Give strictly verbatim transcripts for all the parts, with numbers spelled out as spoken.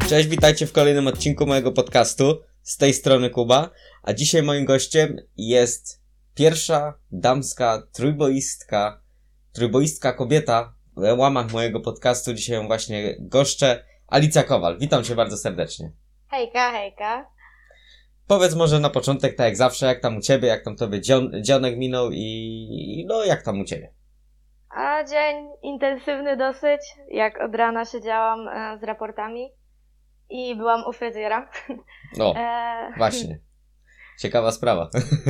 Cześć, witajcie w kolejnym odcinku mojego podcastu. Z tej strony Kuba, a dzisiaj moim gościem jest pierwsza damska trójboistka, trójboistka kobieta w łamach mojego podcastu. Dzisiaj ją właśnie goszczę, Alicja Kowal. Witam cię bardzo serdecznie. Hejka, hejka. Powiedz może na początek, tak jak zawsze, jak tam u ciebie, jak tam tobie dzion, dzionek minął i no jak tam u ciebie? A dzień intensywny dosyć, jak od rana siedziałam e, z raportami i byłam u fryzjera. No, e... właśnie. Ciekawa sprawa.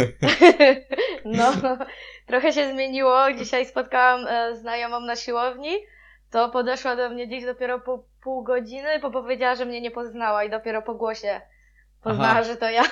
No, trochę się zmieniło. Dzisiaj spotkałam e, znajomą na siłowni. To podeszła do mnie dziś dopiero po pół godziny, bo powiedziała, że mnie nie poznała i dopiero po głosie poznała, Aha. że to ja.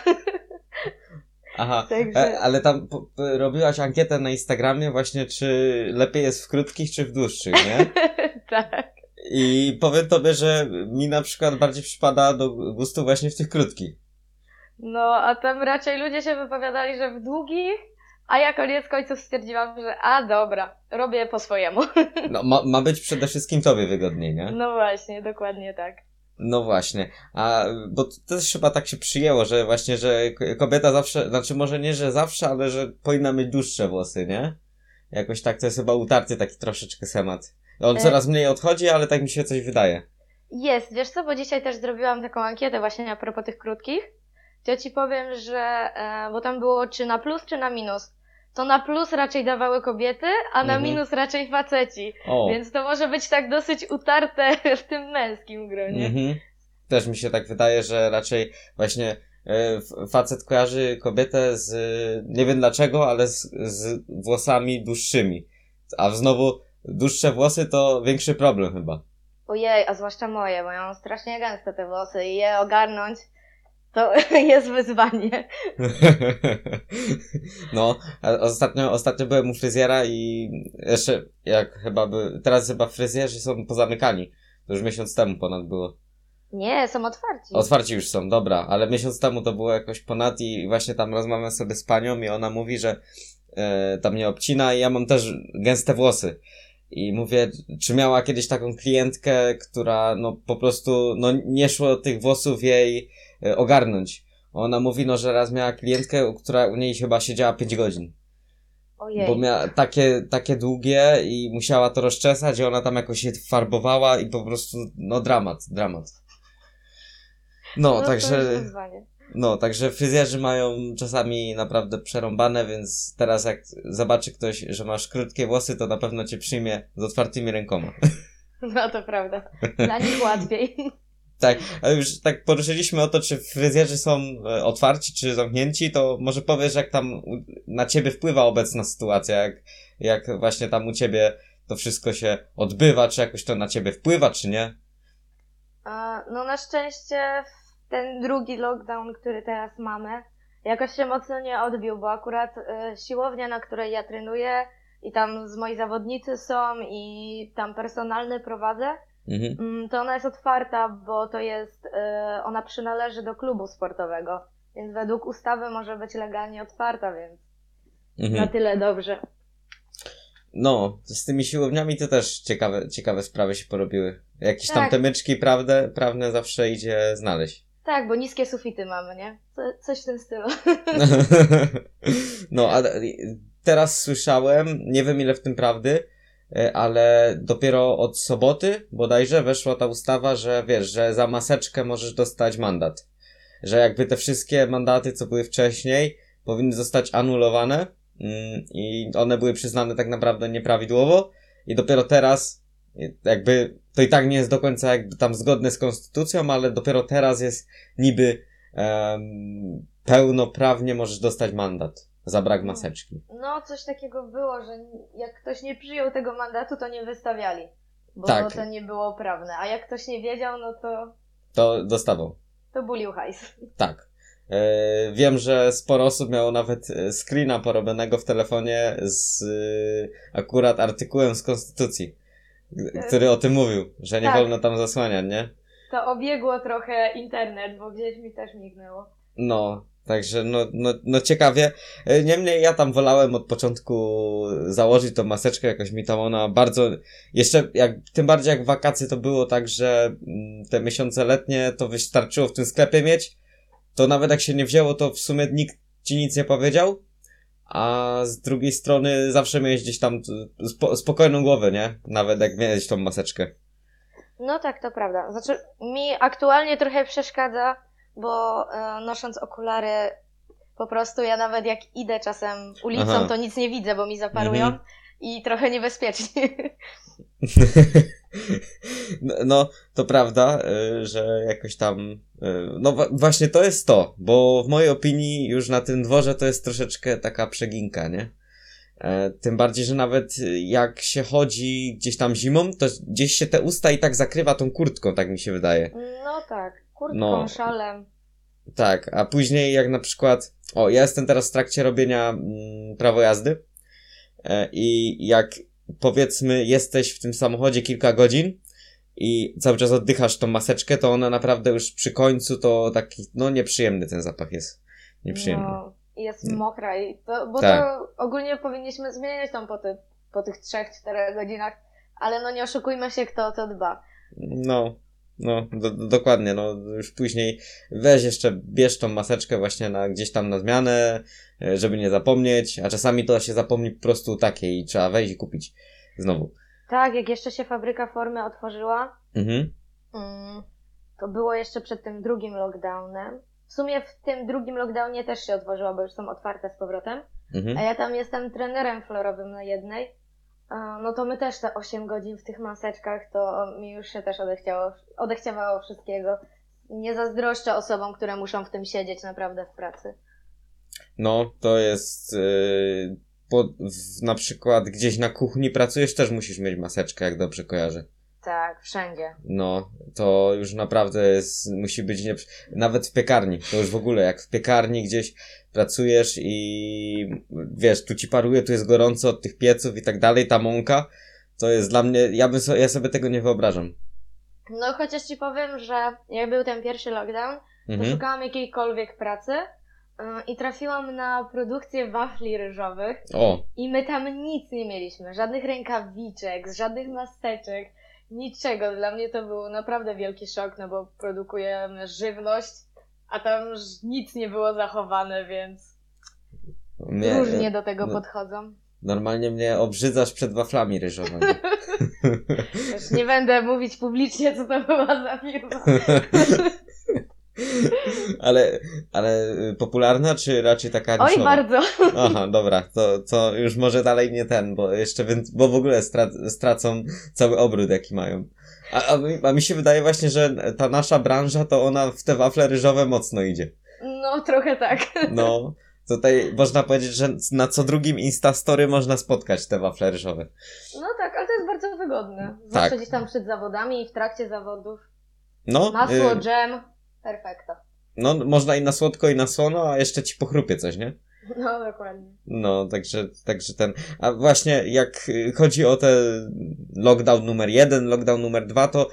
Aha, Także... e, ale tam po, po, robiłaś ankietę na Instagramie właśnie, czy lepiej jest w krótkich, czy w dłuższych, nie? Tak. I powiem tobie, że mi na przykład bardziej przypada do gustu właśnie w tych krótkich. No, a tam raczej ludzie się wypowiadali, że w długich, a ja koniec końców stwierdziłam, że a dobra, robię po swojemu. No, ma, ma być przede wszystkim tobie wygodniej, nie? No właśnie, dokładnie tak. No właśnie, a bo to też chyba tak się przyjęło, że właśnie, że kobieta zawsze, znaczy może nie, że zawsze, ale że powinna mieć dłuższe włosy, nie? Jakoś tak, to jest chyba utarty taki troszeczkę schemat. On coraz mniej odchodzi, ale tak mi się coś wydaje. Jest, wiesz co, bo dzisiaj też zrobiłam taką ankietę właśnie a propos tych krótkich. To ja ci powiem, że, e, bo tam było czy na plus, czy na minus. To na plus raczej dawały kobiety, a na mhm. minus raczej faceci. O. Więc to może być tak dosyć utarte w tym męskim gronie. Mhm. Też mi się tak wydaje, że raczej właśnie e, facet kojarzy kobietę z, nie wiem dlaczego, ale z, z włosami dłuższymi. A znowu dłuższe włosy to większy problem chyba. Ojej, a zwłaszcza moje, bo ja mam strasznie gęste te włosy i je ogarnąć to jest wyzwanie. No, ostatnio, ostatnio byłem u fryzjera i jeszcze jak chyba by, teraz chyba fryzjerzy są pozamykani. To już miesiąc temu ponad było. Nie, są otwarci. Otwarci już są, dobra, ale miesiąc temu to było jakoś ponad i właśnie tam rozmawiam sobie z panią i ona mówi, że e, tam mnie obcina i ja mam też gęste włosy. I mówię, czy miała kiedyś taką klientkę, która no po prostu no nie szło tych włosów jej e, ogarnąć. Ona mówi, no że raz miała klientkę, która u niej chyba siedziała pięć godzin. Ojej. Bo miała takie, takie długie i musiała to rozczesać i ona tam jakoś się farbowała i po prostu, no dramat, dramat. No, no także, no, także fryzjerzy mają czasami naprawdę przerąbane, więc teraz jak zobaczy ktoś, że masz krótkie włosy, to na pewno cię przyjmie z otwartymi rękoma. No to prawda. Dla nich łatwiej. Tak, ale już tak poruszyliśmy o to, czy fryzjerzy są otwarci, czy zamknięci, to może powiesz, jak tam na ciebie wpływa obecna sytuacja, jak, jak właśnie tam u ciebie to wszystko się odbywa, czy jakoś to na ciebie wpływa, czy nie? No na szczęście ten drugi lockdown, który teraz mamy, jakoś się mocno nie odbił, bo akurat y, siłownia, na której ja trenuję i tam z moi zawodnicy są i tam personalny prowadzę, mhm. to ona jest otwarta, bo to jest, y, ona przynależy do klubu sportowego, więc według ustawy może być legalnie otwarta, więc mhm. na tyle dobrze. No, z tymi siłowniami to też ciekawe, ciekawe sprawy się porobiły. Jakieś tak. tam temyczki prawne, prawne zawsze idzie znaleźć. Tak, bo niskie sufity mamy, nie? Co, coś w tym stylu. No, a teraz słyszałem, nie wiem ile w tym prawdy, ale dopiero od soboty bodajże weszła ta ustawa, że wiesz, że za maseczkę możesz dostać mandat. Że jakby te wszystkie mandaty, co były wcześniej, powinny zostać anulowane i one były przyznane tak naprawdę nieprawidłowo i dopiero teraz jakby to i tak nie jest do końca jakby tam zgodne z konstytucją, ale dopiero teraz jest niby um, pełnoprawnie możesz dostać mandat za brak maseczki. No, coś takiego było, że jak ktoś nie przyjął tego mandatu, to nie wystawiali, bo tak. to nie było prawne, a jak ktoś nie wiedział, no to... To dostawał. To bulił hajs. Tak. E, wiem, że sporo osób miało nawet screena porobionego w telefonie z e, akurat artykułem z Konstytucji, który o tym mówił, że nie tak. wolno tam zasłaniać, nie? To obiegło trochę internet, bo gdzieś mi też mignęło. No, Także no, no, no ciekawie. Niemniej ja tam wolałem od początku założyć tą maseczkę, jakoś mi tam ona bardzo, jeszcze jak, tym bardziej jak wakacje to było tak, że te miesiące letnie to wystarczyło w tym sklepie mieć, to nawet jak się nie wzięło, to w sumie nikt ci nic nie powiedział, a z drugiej strony zawsze miałeś gdzieś tam spo, spokojną głowę, nie? Nawet jak miałeś tą maseczkę. No tak, to prawda. Znaczy, mi aktualnie trochę przeszkadza, bo e, nosząc okulary, po prostu ja nawet jak idę czasem ulicą, Aha. to nic nie widzę, bo mi zaparują mhm. i trochę niebezpiecznie. No, to prawda, że jakoś tam, no właśnie to jest to, bo w mojej opinii już na tym dworze to jest troszeczkę taka przeginka, nie? Tym bardziej, że nawet jak się chodzi gdzieś tam zimą, to gdzieś się te usta i tak zakrywa tą kurtką, tak mi się wydaje. No tak, kurtką, no, szalem. Tak, a później jak na przykład, o, ja jestem teraz w trakcie robienia mm, prawo jazdy e, i jak powiedzmy jesteś w tym samochodzie kilka godzin i cały czas oddychasz tą maseczkę, to ona naprawdę już przy końcu to taki, no nieprzyjemny ten zapach jest. Nieprzyjemny. No, jest mokra i to, bo tak. to ogólnie powinniśmy zmieniać tam po, ty, po tych trzech, czterech godzinach, ale no nie oszukujmy się, kto o to dba. No, no, do, do, dokładnie, no już później weź jeszcze, bierz tą maseczkę właśnie na gdzieś tam na zmianę, żeby nie zapomnieć, a czasami to się zapomni po prostu takiej i trzeba wejść i kupić znowu. Tak, jak jeszcze się fabryka formy otworzyła, mhm. to było jeszcze przed tym drugim lockdownem. W sumie w tym drugim lockdownie też się otworzyła, bo już są otwarte z powrotem, mhm. a ja tam jestem trenerem florowym na jednej. No to my też te osiem godzin w tych maseczkach, to mi już się też odechciało, odechciawało wszystkiego. Nie zazdroszczę osobom, które muszą w tym siedzieć naprawdę w pracy. No, to jest... Yy, po, w, na przykład gdzieś na kuchni pracujesz, też musisz mieć maseczkę, jak dobrze kojarzę. Tak, wszędzie. No, to już naprawdę jest, musi być, nie, nawet w piekarni, to już w ogóle, jak w piekarni gdzieś pracujesz i wiesz, tu ci paruje, tu jest gorąco od tych pieców i tak dalej, ta mąka, to jest dla mnie, ja bym so, ja sobie tego nie wyobrażam. No, chociaż ci powiem, że jak był ten pierwszy lockdown, to mhm. szukałam jakiejkolwiek pracy yy, i trafiłam na produkcję wafli ryżowych. O. I my tam nic nie mieliśmy, żadnych rękawiczek, żadnych maseczek. Niczego. Dla mnie to był naprawdę wielki szok, no bo produkujemy żywność, a tam nic nie było zachowane, więc mnie, różnie do tego no, podchodzą. Normalnie mnie obrzydzasz przed waflami ryżowymi. Już nie będę mówić publicznie, co to była za firma. ale, ale popularna, czy raczej taka niszowa? Oj, bardzo. Aha, dobra, to, to już może dalej nie ten, bo jeszcze, bo w ogóle strac- stracą cały obrót, jaki mają. A, a, mi, a mi się wydaje właśnie, że ta nasza branża, to ona w te wafle ryżowe mocno idzie. No, trochę tak. No, tutaj można powiedzieć, że na co drugim Instastory można spotkać te wafle ryżowe. No tak, ale to jest bardzo wygodne. Zwłaszcza tak. Gdzieś tam przed zawodami i w trakcie zawodów. No. Masło, y- dżem. Perfekto. No, można i na słodko, i na słono, a jeszcze ci pochrupie coś, nie? No, dokładnie. No, także, także ten... A właśnie, jak chodzi o ten lockdown numer jeden, lockdown numer dwa, to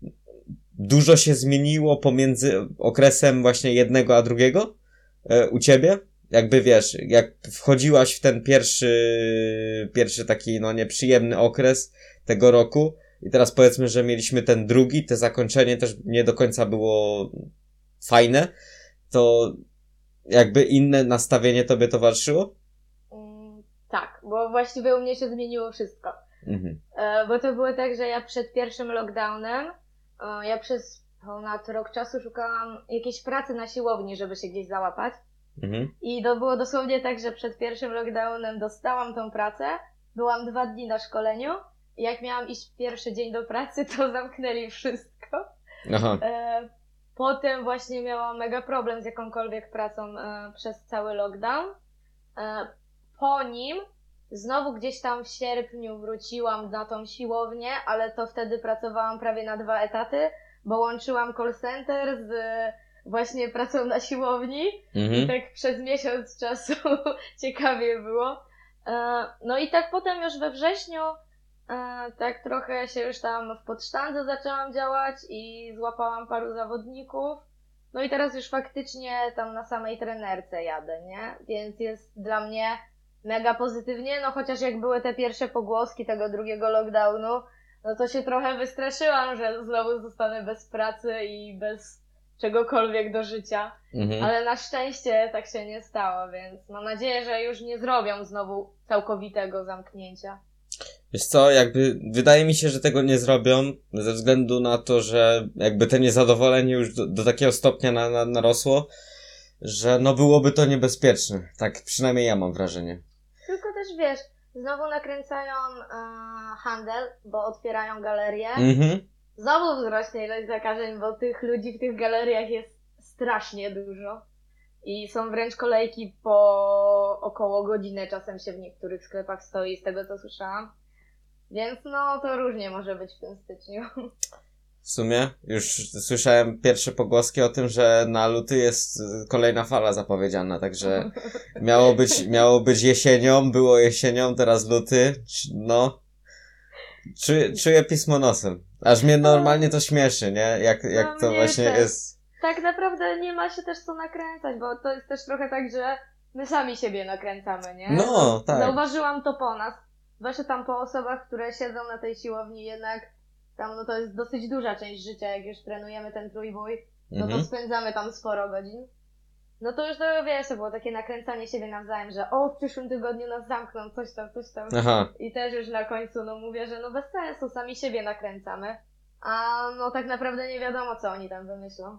dużo się zmieniło pomiędzy okresem właśnie jednego a drugiego e, u ciebie? Jakby wiesz, jak wchodziłaś w ten pierwszy, pierwszy taki, no, nieprzyjemny okres tego roku i teraz powiedzmy, że mieliśmy ten drugi, to zakończenie też nie do końca było fajne, to jakby inne nastawienie tobie towarzyszyło? Mm, tak, bo właściwie u mnie się zmieniło wszystko. Mhm. E, bo to było tak, że ja przed pierwszym lockdownem, e, ja przez ponad rok czasu szukałam jakiejś pracy na siłowni, żeby się gdzieś załapać. Mhm. I to było dosłownie tak, że przed pierwszym lockdownem dostałam tą pracę, byłam dwa dni na szkoleniu i jak miałam iść pierwszy dzień do pracy, to zamknęli wszystko. Aha. E, Potem właśnie miałam mega problem z jakąkolwiek pracą e, przez cały lockdown. E, po nim znowu gdzieś tam w sierpniu wróciłam na tą siłownię, ale to wtedy pracowałam prawie na dwa etaty, bo łączyłam call center z właśnie pracą na siłowni mhm. i tak przez miesiąc czasu ciekawie było. E, no i tak potem już we wrześniu E, tak trochę się już tam w podsztandze zaczęłam działać i złapałam paru zawodników. No i teraz już faktycznie tam na samej trenerce jadę, nie? Więc jest dla mnie mega pozytywnie, no chociaż jak były te pierwsze pogłoski tego drugiego lockdownu, no to się trochę wystraszyłam, że znowu zostanę bez pracy i bez czegokolwiek do życia. Mhm. Ale na szczęście tak się nie stało, więc mam nadzieję, że już nie zrobią znowu całkowitego zamknięcia. Wiesz co, jakby wydaje mi się, że tego nie zrobią, ze względu na to, że jakby to niezadowolenie już do, do takiego stopnia na, na, narosło, że no byłoby to niebezpieczne. Tak przynajmniej ja mam wrażenie. Tylko też wiesz, znowu nakręcają e, handel, bo otwierają galerie. Mhm. Znowu wzrośnie ilość zakażeń, bo tych ludzi w tych galeriach jest strasznie dużo. I są wręcz kolejki po około godzinę, czasem się w niektórych sklepach stoi, z tego co słyszałam. Więc no, to różnie może być w tym styczniu. W sumie już słyszałem pierwsze pogłoski o tym, że na luty jest kolejna fala zapowiedziana, także miało być, miało być jesienią, było jesienią, teraz luty, no, czuję, czuję pismo nosem. Aż mnie normalnie to śmieszy, nie? Jak, jak no, to właśnie też. jest. Tak naprawdę nie ma się też co nakręcać, bo to jest też trochę tak, że my sami siebie nakręcamy, nie? No, tak. Zauważyłam to po nas. Zwłaszcza tam po osobach, które siedzą na tej siłowni, jednak tam no to jest dosyć duża część życia, jak już trenujemy ten trójbój, no mhm. to spędzamy tam sporo godzin. No to już to wiesz, to było takie nakręcanie siebie nawzajem, że o, w przyszłym tygodniu nas zamkną, coś tam, coś tam. Aha. I też już na końcu no mówię, że no bez sensu, sami siebie nakręcamy. A no tak naprawdę nie wiadomo, co oni tam wymyślą.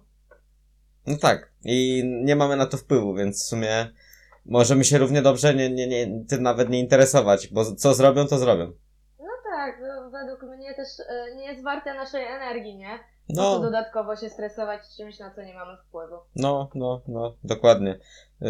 No tak, i nie mamy na to wpływu, więc w sumie możemy się równie dobrze nie, nie, nie, tym nawet nie interesować, bo co zrobią, to zrobią. No tak, według mnie też nie jest warte naszej energii, nie? No. Po co dodatkowo się stresować czymś, na co nie mamy wpływu. No, no, no, dokładnie. Yy,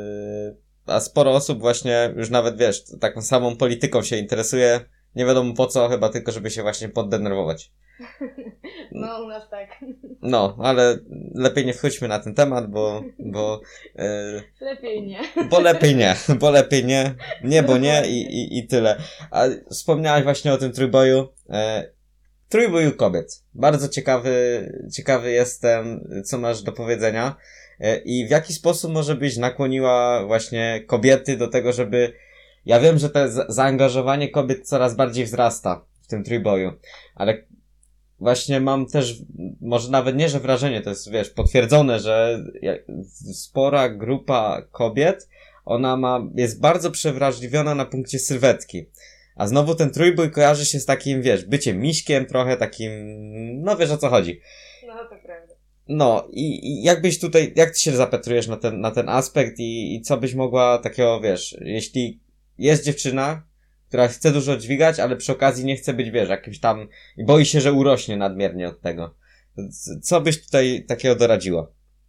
a sporo osób właśnie już nawet, wiesz, taką samą polityką się interesuje, nie wiadomo po co, chyba tylko, żeby się właśnie poddenerwować. No, u nas tak. No, ale lepiej nie wchodźmy na ten temat, bo... bo yy, lepiej nie. Bo lepiej nie, bo lepiej nie, nie, bo nie i, i, i tyle. A wspomniałaś właśnie o tym trójboju. E, trójboju kobiet. Bardzo ciekawy, ciekawy jestem, co masz do powiedzenia e, i w jaki sposób może byś nakłoniła właśnie kobiety do tego, żeby... Ja wiem, że to za- zaangażowanie kobiet coraz bardziej wzrasta w tym trójboju, ale właśnie mam też, może nawet nie, że wrażenie, to jest, wiesz, potwierdzone, że spora grupa kobiet, ona ma, jest bardzo przewrażliwiona na punkcie sylwetki. A znowu ten trójbój kojarzy się z takim, wiesz, byciem miśkiem, trochę takim, no wiesz o co chodzi. No to prawda. No i, i jakbyś tutaj, jak ty się zapatrujesz na ten, na ten aspekt i, i co byś mogła takiego, wiesz, jeśli jest dziewczyna, która chce dużo dźwigać, ale przy okazji nie chce być, wiesz, jakimś tam, i boi się, że urośnie nadmiernie od tego. Co byś tutaj takiego doradziła?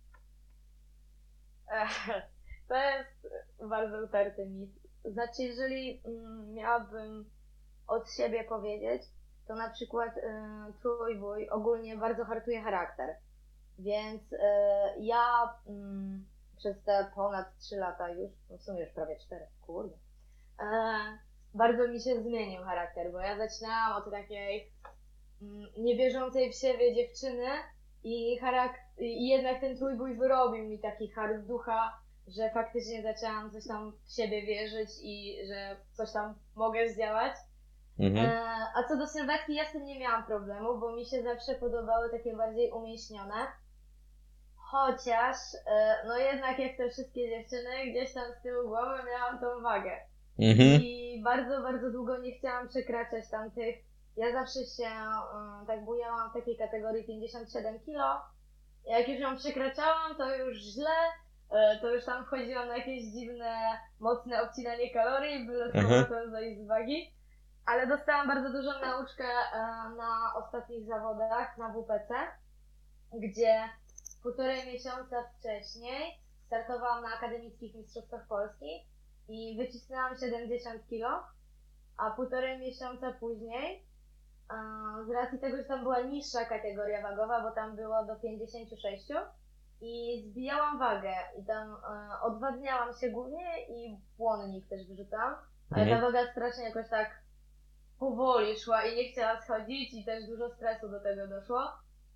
To jest bardzo utarty mit. Znaczy, jeżeli mm, miałabym od siebie powiedzieć, to na przykład y, trójbój ogólnie bardzo hartuje charakter. Więc y, ja y, przez te ponad trzy lata już, no w sumie już prawie cztery, kurde, y, bardzo mi się zmienił charakter, bo ja zaczynałam od takiej mm, niewierzącej w siebie dziewczyny i, charak- i jednak ten trójbój wyrobił mi taki hart ducha, że faktycznie zaczęłam coś tam w siebie wierzyć i że coś tam mogę zdziałać. Mhm. E, a co do sylwetki, ja z tym nie miałam problemu, bo mi się zawsze podobały takie bardziej umieśnione. Chociaż, e, no jednak jak te wszystkie dziewczyny, gdzieś tam z tyłu głowy miałam tą wagę. Mhm. I bardzo, bardzo długo nie chciałam przekraczać tamtych. Ja zawsze się um, tak bujałam w takiej kategorii pięćdziesiąt siedem kilo. Jak już ją przekraczałam, to już źle. To już tam wchodziłam na jakieś dziwne, mocne obcinanie kalorii, byle z powrotem zejść z wagi. Ale dostałam bardzo dużą nauczkę na ostatnich zawodach na W P C, gdzie półtorej miesiąca wcześniej startowałam na Akademickich Mistrzostwach Polski i wycisnęłam siedemdziesiąt kilo, a półtorej miesiąca później, z racji tego, że tam była niższa kategoria wagowa, bo tam było do pięćdziesiąt sześć, i zbijałam wagę i tam e, odwadniałam się głównie i błonnik też wyrzucałam, ale mhm. ta waga strasznie jakoś tak powoli szła i nie chciała schodzić i też dużo stresu do tego doszło.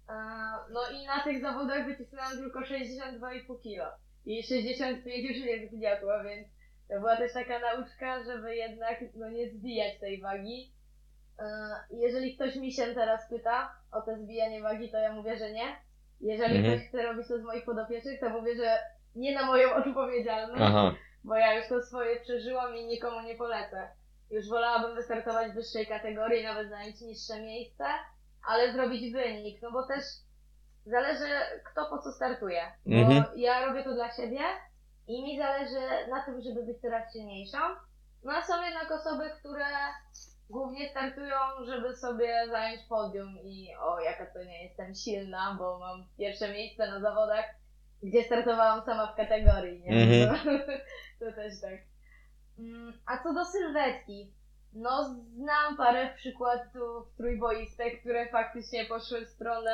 No i na tych zawodach wycisnęłam tylko sześćdziesiąt dwa i pół kilo. I sześćdziesiąt pięć już jest wgniotło, więc to była też taka nauczka, żeby jednak no, nie zbijać tej wagi. Jeżeli ktoś mi się teraz pyta o to zbijanie wagi, to ja mówię, że nie. Jeżeli Mhm. ktoś chce robić to z moich podopiecznych, to mówię, że nie na moją odpowiedzialność, Aha. bo ja już to swoje przeżyłam i nikomu nie polecę. Już wolałabym wystartować w wyższej kategorii, nawet zająć niższe miejsce, ale zrobić wynik, no bo też zależy kto po co startuje. Bo Mhm. ja robię to dla siebie i mi zależy na tym, żeby być coraz silniejszą. No a są jednak osoby, które głównie startują, żeby sobie zająć podium i o, jaka to nie jestem silna, bo mam pierwsze miejsce na zawodach, gdzie startowałam sama w kategorii, nie? Mhm. To, to też tak. A co do sylwetki, no znam parę przykładów trójboistek, które faktycznie poszły w stronę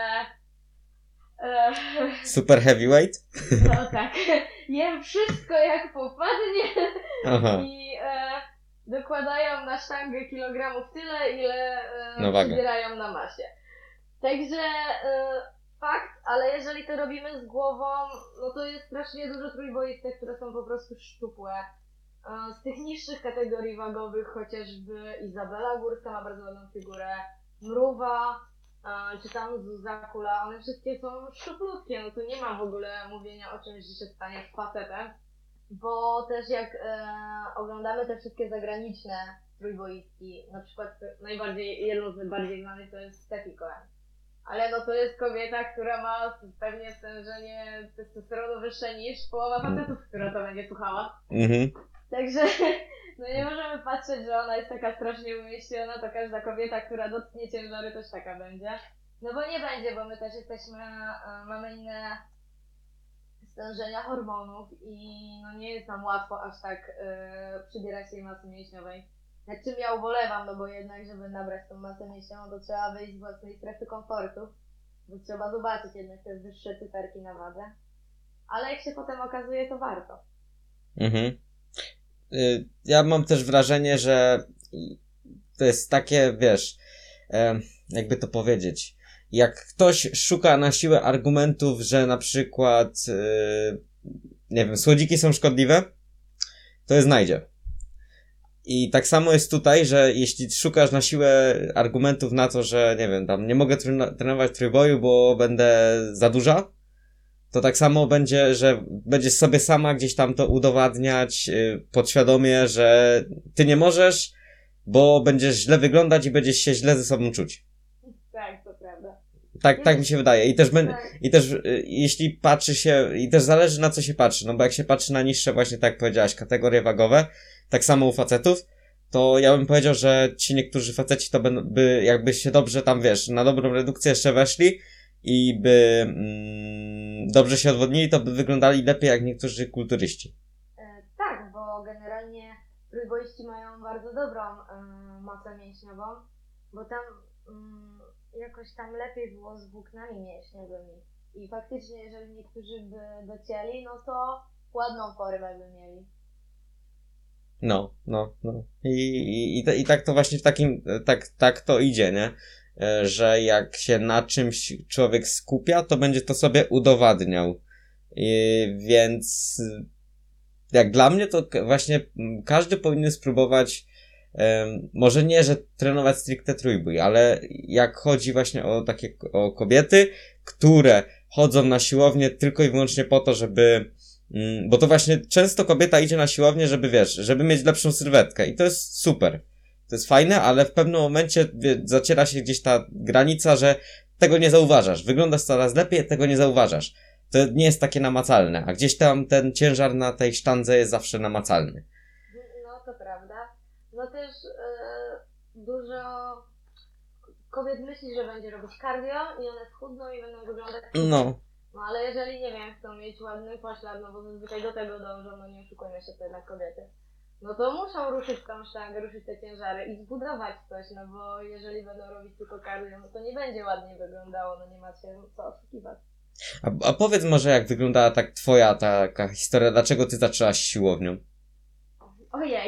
e, Super heavyweight? no tak, jem wszystko jak popadnie. Aha. I e, dokładają na sztangę kilogramów tyle, ile e, Na wagę. przybierają na masie. Także e, fakt, ale jeżeli to robimy z głową, no to jest strasznie dużo trójboistek, które są po prostu szczupłe. E, z tych niższych kategorii wagowych chociażby Izabela Górska ma bardzo ładną figurę, Mrówa, e, czy tam Zuza Kula, one wszystkie są szczuplutkie, no tu nie ma w ogóle mówienia o czymś, że się stanie z facetem. Bo też jak e, oglądamy te wszystkie zagraniczne trójboistki, na przykład najbardziej, jedną z najbardziej znanych to jest Steffi Cohen. Ale no to jest kobieta, która ma pewnie stężenie testosteronu wyższe niż połowa facetów, która to będzie słuchała. Mhm. Także no nie możemy patrzeć, że ona jest taka strasznie umieściona, to każda kobieta, która dotknie ciężary też taka będzie. No bo nie będzie, bo my też jesteśmy, e, mamy inne stężenia hormonów i no nie jest nam łatwo aż tak yy, przybierać tej masy mięśniowej. Nad czym ja ubolewam, no bo jednak, żeby nabrać tą masę mięśniową, to trzeba wyjść z własnej strefy komfortu, bo trzeba zobaczyć jednak te wyższe cyferki na wadze. Ale jak się potem okazuje, to warto. Mhm. Y, ja mam też wrażenie, że to jest takie, wiesz, e, jakby to powiedzieć, jak ktoś szuka na siłę argumentów, że na przykład, yy, nie wiem, słodziki są szkodliwe, to je znajdzie. I tak samo jest tutaj, że jeśli szukasz na siłę argumentów na to, że nie wiem, tam nie mogę treno- trenować trójboju, bo będę za duża, to tak samo będzie, że będziesz sobie sama gdzieś tam to udowadniać yy, podświadomie, że ty nie możesz, bo będziesz źle wyglądać i będziesz się źle ze sobą czuć. Tak, to prawda. Tak, tak mi się wydaje. I też, ben, Tak. i też y, jeśli patrzy się, i też zależy na co się patrzy, no bo jak się patrzy na niższe właśnie, tak jak powiedziałaś, kategorie wagowe, tak samo u facetów, to ja bym powiedział, że ci niektórzy faceci to by, by jakby się dobrze tam, wiesz, na dobrą redukcję jeszcze weszli i by mm, dobrze się odwodnili, to by wyglądali lepiej jak niektórzy kulturyści. E, tak, bo generalnie trójboiści mają bardzo dobrą e, masę mięśniową, bo tam mm, jakoś tam lepiej było z włóknami mięśniowymi. I faktycznie, jeżeli niektórzy by docięli, no to ładną formę by mieli. No, no, no. I, i, i, t- i tak to właśnie w takim, tak, tak to idzie, nie? E, Że jak się na czymś człowiek skupia, to będzie to sobie udowadniał. I, więc jak dla mnie to k- właśnie mm, każdy powinien spróbować, em, może nie, że trenować stricte trójbój, ale jak chodzi właśnie o takie k- o kobiety, które chodzą na siłownię tylko i wyłącznie po to, żeby Mm, bo to właśnie często kobieta idzie na siłownię, żeby wiesz, żeby mieć lepszą sylwetkę i to jest super. To jest fajne, ale w pewnym momencie wie, zaciera się gdzieś ta granica, że tego nie zauważasz. Wyglądasz coraz lepiej, tego nie zauważasz. To nie jest takie namacalne, a gdzieś tam ten ciężar na tej sztandze jest zawsze namacalny. No to prawda. No też e, dużo kobiet myśli, że będzie robić cardio i one schudną i będą wyglądać No. No ale jeżeli, nie wiem, chcą mieć ładny poślad, no bo zazwyczaj do tego dążą, no nie oszukujmy się, to jednak kobiety. No to muszą ruszyć tą sztangę, ruszyć te ciężary i zbudować coś, no bo jeżeli będą robić tylko cardio, no to nie będzie ładnie wyglądało, no nie macie co oszukiwać. A, a powiedz może, jak wyglądała tak twoja taka historia, dlaczego ty zaczęłaś siłownią? Ojej,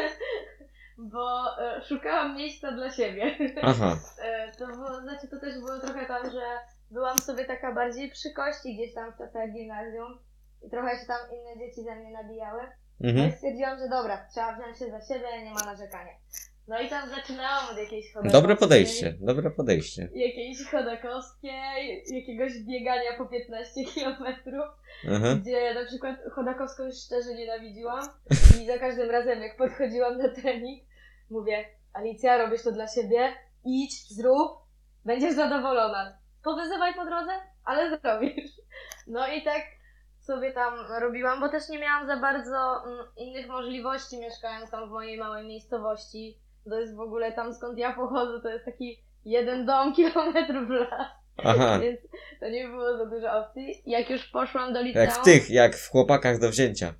bo e, szukałam miejsca dla siebie. Aha. E, to było, znaczy to też było trochę tak, że byłam sobie taka bardziej przy kości gdzieś tam w czasach gimnazjum i trochę się tam inne dzieci ze mnie nabijały. Mhm. No i stwierdziłam, że dobra, trzeba wziąć się za siebie, nie ma narzekania. No i tam zaczynałam od jakiejś chodakowskiej. Dobre podejście, dobre podejście. Jakiejś chodakowskiej, jakiegoś biegania po piętnaście kilometrów, uh-huh. gdzie na przykład chodakowską już szczerze nienawidziłam i za każdym razem jak podchodziłam na trening, mówię: Alicja, robisz to dla siebie, idź, zrób, będziesz zadowolona. Powyzywaj po drodze, ale zrobisz. No i tak sobie tam robiłam, bo też nie miałam za bardzo mm, innych możliwości, mieszkając tam w mojej małej miejscowości. To jest w ogóle tam, skąd ja pochodzę, to jest taki jeden dom, kilometr w las. Aha. Więc to nie było za dużo opcji. Jak już poszłam do liceum... Jak w tych, jak w Chłopakach do wzięcia.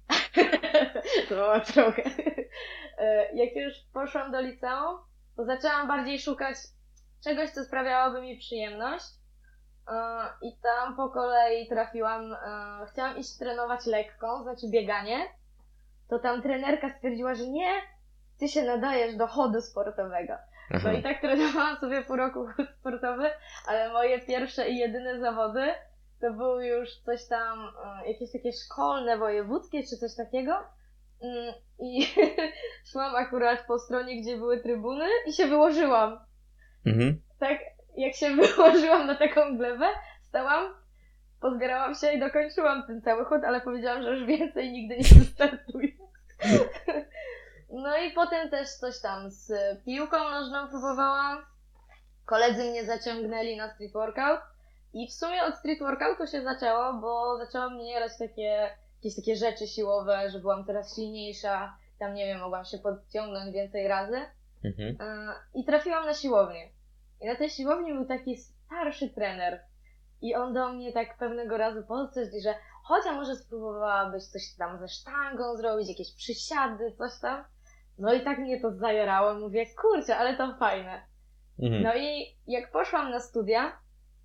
No, trochę. Jak już poszłam do liceum, to zaczęłam bardziej szukać czegoś, co sprawiałoby mi przyjemność. I tam po kolei trafiłam, chciałam iść trenować lekko, znaczy bieganie. To tam trenerka stwierdziła, że nie, ty się nadajesz do chodu sportowego. Aha. No i tak trenowałam sobie pół roku chód sportowy, ale moje pierwsze i jedyne zawody to były już coś tam, jakieś takie szkolne, wojewódzkie czy coś takiego. I szłam akurat po stronie, gdzie były trybuny i się wyłożyłam. Mhm. Tak, jak się wyłożyłam na taką glebę, stałam, pozbierałam się i dokończyłam ten cały chód, ale powiedziałam, że już więcej nigdy nie wystartuję. No i potem też coś tam z piłką nożną próbowałam. Koledzy mnie zaciągnęli na street workout i w sumie od street workoutu się zaczęło, bo zaczęłam mnie jarać takie, jakieś takie rzeczy siłowe, że byłam coraz silniejsza, tam nie wiem, mogłam się podciągnąć więcej razy. Mhm. I trafiłam na siłownię. I na tej siłowni był taki starszy trener i on do mnie tak pewnego razu podszedł, że chodź, a może spróbowałabyś coś tam ze sztangą zrobić, jakieś przysiady, coś tam. No i tak mnie to zajarało, mówię, kurczę, ale to fajne. Mhm. No i jak poszłam na studia,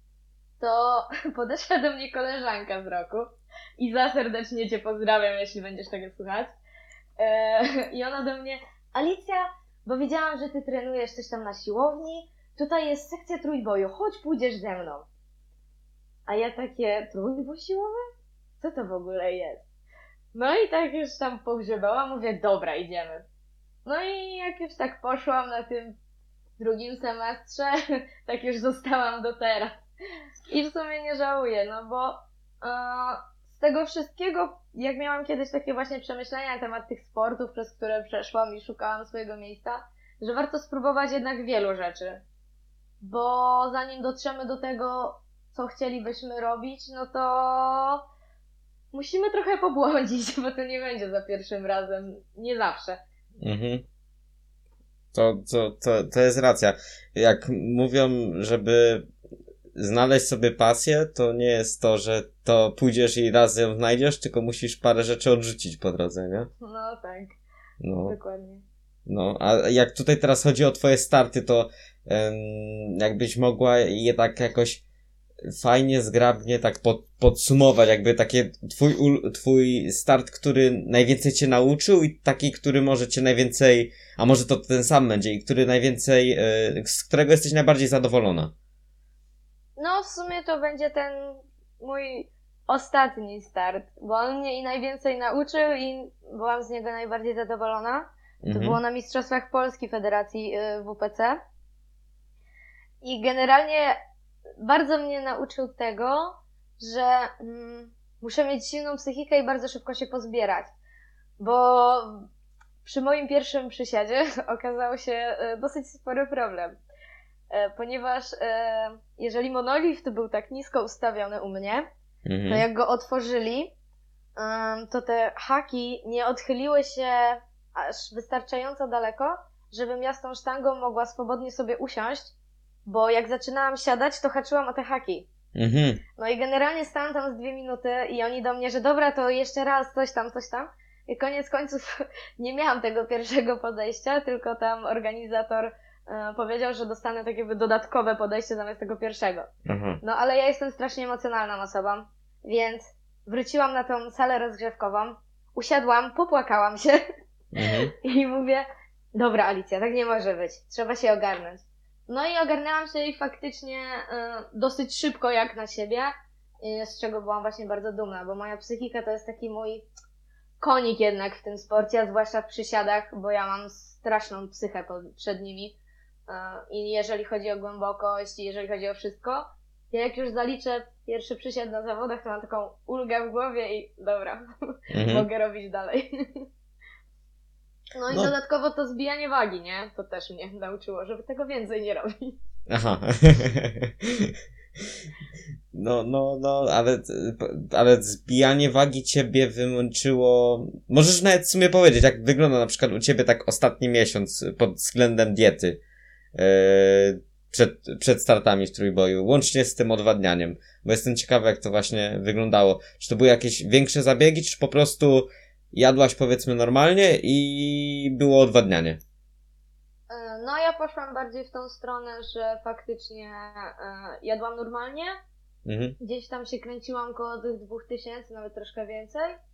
to podeszła do mnie koleżanka z roku i za serdecznie cię pozdrawiam, jeśli będziesz tego słuchać. Eee, I ona do mnie: Alicja, bo widziałam, że ty trenujesz coś tam na siłowni, tutaj jest sekcja trójboju, chodź, pójdziesz ze mną. A ja takie, trójbój siłowy? Co to w ogóle jest? No i tak już tam pogrzebałam, mówię, dobra, idziemy. No i jak już tak poszłam na tym drugim semestrze, tak już zostałam do teraz. I w sumie nie żałuję, no bo e, z tego wszystkiego, jak miałam kiedyś takie właśnie przemyślenia na temat tych sportów, przez które przeszłam i szukałam swojego miejsca, że warto spróbować jednak wielu rzeczy. Bo zanim dotrzemy do tego, co chcielibyśmy robić, no to musimy trochę pobłądzić, bo to nie będzie za pierwszym razem, nie zawsze. Mhm. To, to, to, to jest racja. Jak mówią, żeby znaleźć sobie pasję, to nie jest to, że to pójdziesz i raz ją znajdziesz, tylko musisz parę rzeczy odrzucić po drodze, nie? No tak, no. Dokładnie. No, a jak tutaj teraz chodzi o twoje starty, to um, jakbyś mogła je tak jakoś fajnie, zgrabnie tak pod, podsumować, jakby takie twój, twój start, który najwięcej cię nauczył i taki, który może cię najwięcej, a może to ten sam będzie i który najwięcej, z którego jesteś najbardziej zadowolona. No w sumie to będzie ten mój ostatni start, bo on mnie i najwięcej nauczył i byłam z niego najbardziej zadowolona. To mhm. było na Mistrzostwach Polski Federacji W P C i generalnie bardzo mnie nauczył tego, że mm, muszę mieć silną psychikę i bardzo szybko się pozbierać, bo przy moim pierwszym przysiadzie okazał się e, dosyć spory problem, e, ponieważ e, jeżeli monolift był tak nisko ustawiony u mnie, mhm. to jak go otworzyli, e, to te haki nie odchyliły się aż wystarczająco daleko, żebym ja z tą sztangą mogła swobodnie sobie usiąść, bo jak zaczynałam siadać, to haczyłam o te haki. Mhm. No i generalnie stałam tam z dwie minuty i oni do mnie, że dobra, to jeszcze raz, coś tam, coś tam. I koniec końców nie miałam tego pierwszego podejścia, tylko tam organizator e, powiedział, że dostanę takie jakby dodatkowe podejście zamiast tego pierwszego. Mhm. No ale ja jestem strasznie emocjonalną osobą, więc wróciłam na tą salę rozgrzewkową, usiadłam, popłakałam się mhm. i mówię, dobra Alicja, tak nie może być, trzeba się ogarnąć. No i ogarnęłam się i faktycznie y, dosyć szybko jak na siebie, y, z czego byłam właśnie bardzo dumna, bo moja psychika to jest taki mój konik jednak w tym sporcie, a zwłaszcza w przysiadach, bo ja mam straszną psychę po, przed nimi. Y, I jeżeli chodzi o głębokość, i jeżeli chodzi o wszystko, ja jak już zaliczę pierwszy przysiad na zawodach, to mam taką ulgę w głowie i dobra, mhm. mogę robić dalej. No i no. dodatkowo to zbijanie wagi, nie? To też mnie nauczyło, żeby tego więcej nie robić. Aha. No, no, no, ale, ale zbijanie wagi ciebie wymęczyło... Możesz nawet w sumie powiedzieć, jak wygląda na przykład u ciebie tak ostatni miesiąc pod względem diety yy, przed, przed startami w trójboju, łącznie z tym odwadnianiem, bo jestem ciekawy, jak to właśnie wyglądało. Czy to były jakieś większe zabiegi, czy po prostu jadłaś powiedzmy normalnie i było odwadnianie? No ja poszłam bardziej w tą stronę, że faktycznie e, jadłam normalnie. Mhm. Gdzieś tam się kręciłam koło tych dwóch tysięcy, nawet troszkę więcej. E,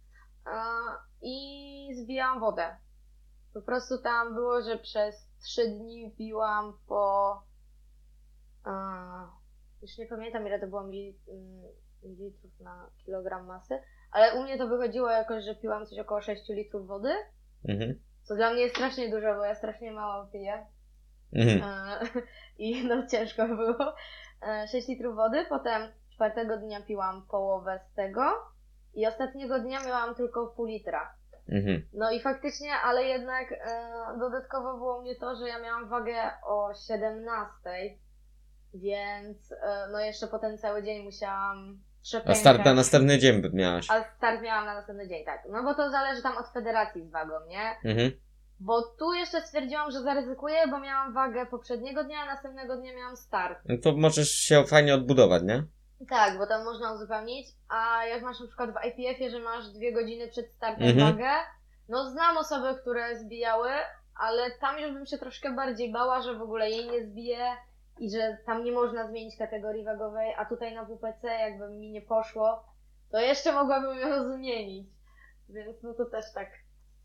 I zbijałam wodę. Po prostu tam było, że przez trzy dni piłam po... E, już nie pamiętam ile to było mililitrów na kilogram masy, ale u mnie to wychodziło jakoś, że piłam coś około sześć litrów wody. Mhm. Co dla mnie jest strasznie dużo, bo ja strasznie mało piję. Mhm. E, I no ciężko było. E, sześć litrów wody, potem czwartego dnia piłam połowę z tego i ostatniego dnia miałam tylko pół litra. Mhm. No i faktycznie, ale jednak e, dodatkowo było mnie to, że ja miałam wagę o siedemnastej, więc e, no jeszcze potem cały dzień musiałam A start na następny dzień miałaś? A start miałam na następny dzień, tak. No bo to zależy tam od federacji z wagą, nie? Mhm. Bo tu jeszcze stwierdziłam, że zaryzykuję, bo miałam wagę poprzedniego dnia, a następnego dnia miałam start. No to możesz się fajnie odbudować, nie? Tak, bo tam można uzupełnić, a jak masz na przykład w I P F ie, że masz dwie godziny przed startem mhm. wagę, no znam osoby, które zbijały, ale tam już bym się troszkę bardziej bała, że w ogóle jej nie zbije i że tam nie można zmienić kategorii wagowej, a tutaj na W P C jakby mi nie poszło, to jeszcze mogłabym ją zmienić. Więc no to też tak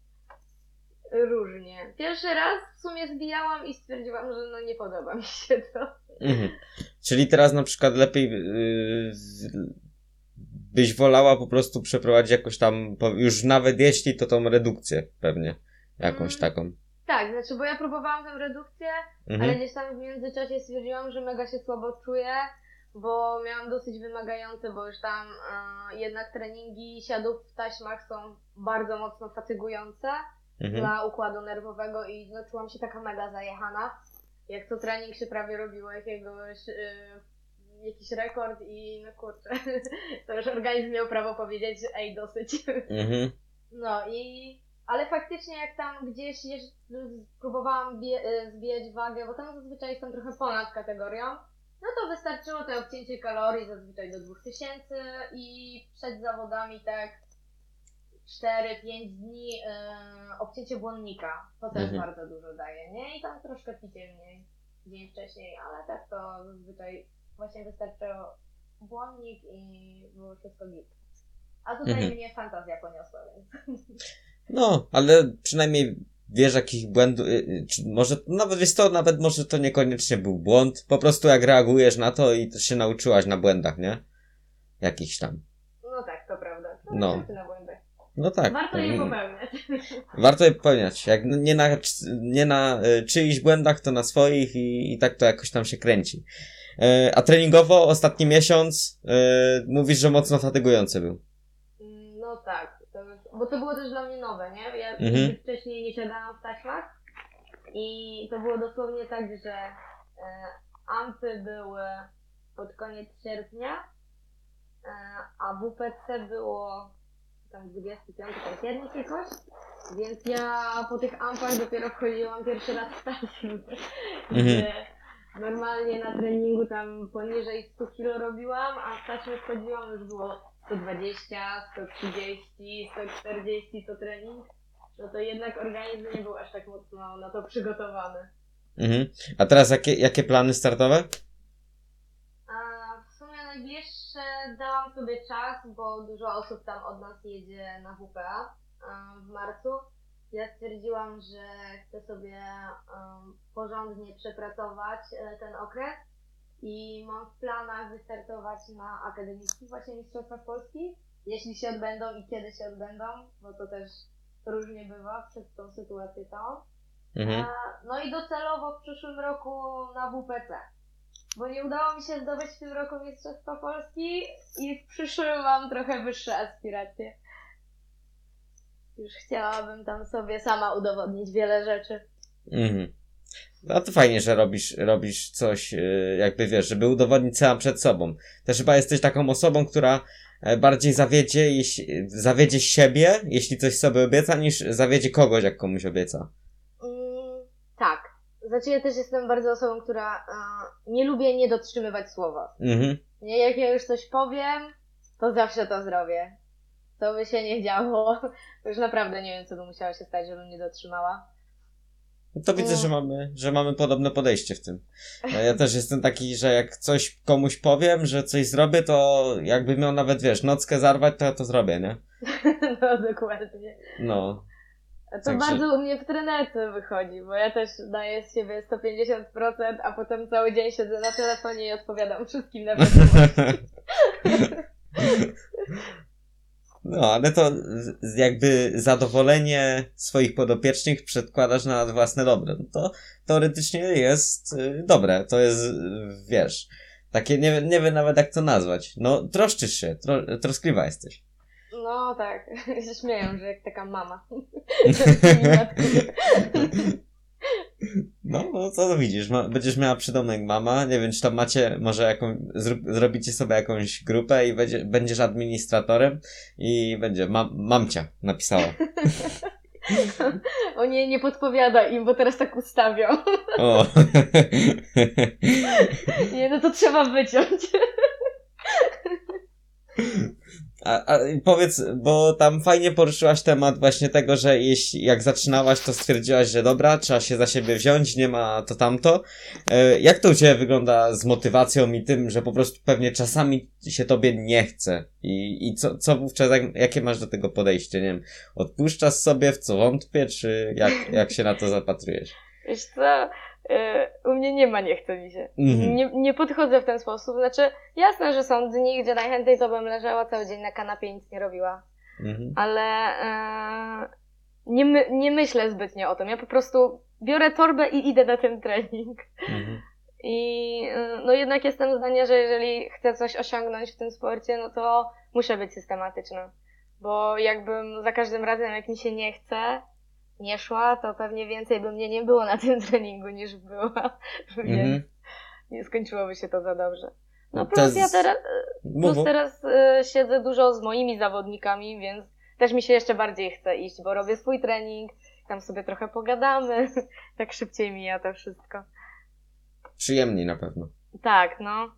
różnie. Pierwszy raz w sumie zbijałam i stwierdziłam, że no nie podoba mi się to. Mhm. Czyli teraz na przykład lepiej yy, byś wolała po prostu przeprowadzić jakoś tam, już nawet jeśli to tą redukcję pewnie, jakąś mm, taką. Tak, znaczy bo ja próbowałam tę redukcję, mhm. ale gdzieś tam w międzyczasie stwierdziłam, że mega się słabo czuję, bo miałam dosyć wymagające, bo już tam yy, jednak treningi siadów w taśmach są bardzo mocno fatygujące. Mhm. Dla układu nerwowego i no, czułam się taka mega zajechana. Jak to trening się prawie robiło jakiegoś, yy, jakiś rekord i no kurczę, to już organizm miał prawo powiedzieć, że ej, dosyć. Mhm. No i, ale faktycznie jak tam gdzieś jeszcze próbowałam bie- zbijać wagę, bo tam zazwyczaj jestem trochę ponad kategorią, no to wystarczyło to obcięcie kalorii zazwyczaj do dwóch tysięcy i przed zawodami tak cztery pięć dni yy, obcięcie błonnika. To też mhm. bardzo dużo daje, nie? I tam troszkę picie mniej dzień wcześniej, ale tak to zazwyczaj właśnie wystarczyło błonnik i było wszystko git. A tutaj mhm. mnie fantazja poniosła, więc... No, ale przynajmniej wiesz jakich błędów, czy może, nawet wiesz to, nawet może to niekoniecznie był błąd, po prostu jak reagujesz na to i to się nauczyłaś na błędach, nie? Jakichś tam. No tak, to prawda. To no. Na błędach. No tak. Warto je popełniać. Warto je popełniać. Jak nie na, nie na czyichś błędach, to na swoich i, i tak to jakoś tam się kręci. E, a treningowo ostatni miesiąc e, mówisz, że mocno fatygujący był. No tak. To, bo to było też dla mnie nowe, nie? Ja mhm. wcześniej nie siadałam w taśmach i to było dosłownie tak, że e, ampy były pod koniec sierpnia, e, a W P C było tam dwudziestego piątego października jakoś, więc ja po tych ampach dopiero wchodziłam pierwszy raz w taśmę, gdzie normalnie na treningu tam poniżej sto kilo robiłam, a w taśmę wchodziłam już było sto dwadzieścia, sto trzydzieści, sto czterdzieści to trening, no to jednak organizm nie był aż tak mocno na to przygotowany. Mhm. A teraz jakie, jakie plany startowe? W sumie najbliższe dałam sobie czas, bo dużo osób tam od nas jedzie na W P A w marcu ja stwierdziłam, że chcę sobie um, porządnie przepracować e, ten okres i mam w planach wystartować na akademickich właśnie mistrzostwach Polski, jeśli się odbędą i kiedy się odbędą, bo to też różnie bywa przez tą sytuację całą. Mhm. E, no i docelowo w przyszłym roku na W P C, bo nie udało mi się zdobyć w tym roku mistrzostwa Polski i w przyszłym mam trochę wyższe aspiracje. Już chciałabym tam sobie sama udowodnić wiele rzeczy. Mhm. No to fajnie, że robisz, robisz coś, yy, jakby wiesz, żeby udowodnić sama przed sobą. Też chyba jesteś taką osobą, która e, bardziej zawiedzie, jeśli, zawiedzie siebie, jeśli coś sobie obieca, niż zawiedzie kogoś, jak komuś obieca. Mm, tak. Znaczy ja też jestem bardzo osobą, która e, nie lubię nie dotrzymywać słowa. Mhm. Nie, jak ja już coś powiem, to zawsze to zrobię. To by się nie działo. Już naprawdę nie wiem, co by musiało się stać, żebym nie dotrzymała. To widzę, No. że mamy, że mamy podobne podejście w tym. Ja też jestem taki, że jak coś komuś powiem, że coś zrobię, to jakby miał nawet, wiesz, nockę zarwać, to ja to zrobię, nie? No, dokładnie. No. A to Także- bardzo u mnie w trenerce wychodzi, bo ja też daję z siebie sto pięćdziesiąt procent, a potem cały dzień siedzę na telefonie i odpowiadam wszystkim na wiadomości. No, ale to z- jakby zadowolenie swoich podopiecznych przedkładasz na własne dobre. No to teoretycznie jest y, dobre. To jest, y, wiesz, takie, nie, nie wiem nawet jak to nazwać. No, troszczysz się, tro, troskliwa jesteś. No tak, się śmieją, że jak taka mama. No, no co to widzisz, ma, będziesz miała przydomek mama, nie wiem, czy tam macie, może jakąś, zrób, zrobicie sobie jakąś grupę i będzie, będziesz administratorem i będzie, mam, mamcia napisała. O nie, nie podpowiada im, bo teraz tak ustawią. O. Nie, no to trzeba wyciąć. A, a powiedz, bo tam fajnie poruszyłaś temat właśnie tego, że jeśli jak zaczynałaś, to stwierdziłaś, że dobra, trzeba się za siebie wziąć, nie ma to tamto. E, jak to u ciebie wygląda z motywacją i tym, że po prostu pewnie czasami się tobie nie chce? I, i co, co wówczas, jak, jakie masz do tego podejście? Nie wiem, odpuszczasz sobie, w co wątpię, czy jak, jak się na to zapatrujesz? Wiesz co, u mnie nie ma, nie chce mi się. Mhm. Nie, nie podchodzę w ten sposób. Znaczy, jasne, że są dni, gdzie najchętniej to bym leżała cały dzień na kanapie i nic nie robiła. Mhm. Ale e, nie, my, nie myślę zbytnio o tym. Ja po prostu biorę torbę i idę na ten trening. Mhm. I e, no jednak jestem zdania, że jeżeli chcę coś osiągnąć w tym sporcie, no to muszę być systematyczna. Bo jakbym za każdym razem, jak mi się nie chce, nie szła, to pewnie więcej by mnie nie było na tym treningu niż była, więc Mhm. nie skończyłoby się to za dobrze. No No plus to ja z- teraz, Mów, plus teraz y, siedzę dużo z moimi zawodnikami, więc też mi się jeszcze bardziej chce iść, bo robię swój trening, tam sobie trochę pogadamy, tak szybciej mija to wszystko. przyjemniej na pewno. Tak, no.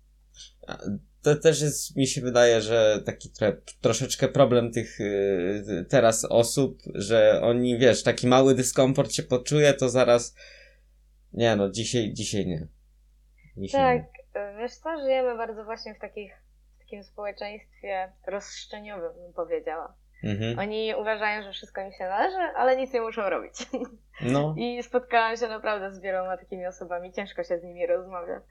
To też jest, mi się wydaje, że taki tre, troszeczkę problem tych y, teraz osób, że oni, wiesz, taki mały dyskomfort się poczuje, to zaraz nie no, dzisiaj, dzisiaj nie. Dzisiaj Tak, y, wiesz co, żyjemy bardzo właśnie w takich, w takim społeczeństwie roszczeniowym, bym powiedziała. nie. Mhm. Oni uważają, że wszystko im się należy, ale nic nie muszą robić. No, I spotkałam się naprawdę z wieloma takimi osobami, ciężko się z nimi rozmawia.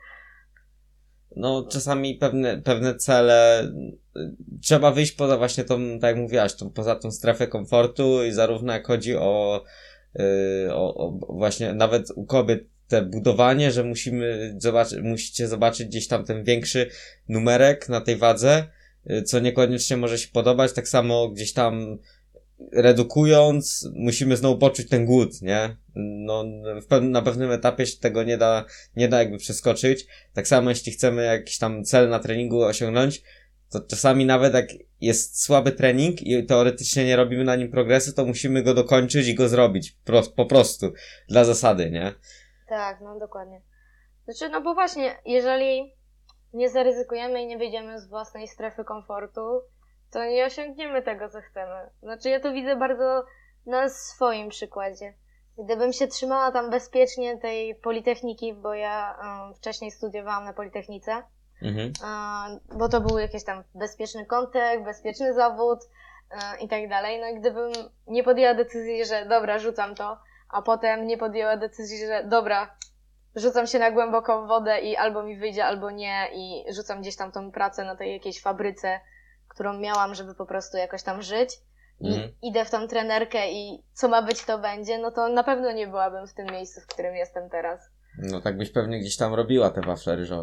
no czasami pewne, pewne cele y, trzeba wyjść poza właśnie tą, tak jak mówiłaś, tą, poza tą strefę komfortu i zarówno jak chodzi o, y, o, o właśnie nawet u kobiet te budowanie, że musimy zobaczyć, musicie zobaczyć gdzieś tam ten większy numerek na tej wadze, y, co niekoniecznie może się podobać, tak samo gdzieś tam redukując, musimy znowu poczuć ten głód, nie? No, w pew- na pewnym etapie się tego nie da, nie da jakby przeskoczyć. Tak samo jeśli chcemy jakiś tam cel na treningu osiągnąć, to czasami nawet jak jest słaby trening i teoretycznie nie robimy na nim progresu, to musimy go dokończyć i go zrobić. Pro, po prostu. Dla zasady, nie? Tak, no dokładnie. Znaczy, no bo właśnie, jeżeli nie zaryzykujemy i nie wyjdziemy z własnej strefy komfortu, to nie osiągniemy tego, co chcemy. Znaczy, ja to widzę bardzo na swoim przykładzie. Gdybym się trzymała tam bezpiecznie tej Politechniki, bo ja um, wcześniej studiowałam na Politechnice, Mhm. um, bo to był jakiś tam bezpieczny kontekst, bezpieczny zawód, i tak dalej. No i gdybym nie podjęła decyzji, że dobra, rzucam to, a potem nie podjęła decyzji, że dobra, rzucam się na głęboką wodę i albo mi wyjdzie, albo nie i rzucam gdzieś tam tą pracę na tej jakiejś fabryce, którą miałam, żeby po prostu jakoś tam żyć i mm. idę w tą trenerkę i co ma być, to będzie, no to na pewno nie byłabym w tym miejscu, w którym jestem teraz. No tak byś pewnie gdzieś tam robiła te wafle ryżowe.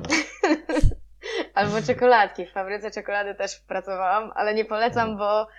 Albo czekoladki. W fabryce czekolady też pracowałam, ale nie polecam, mm. bo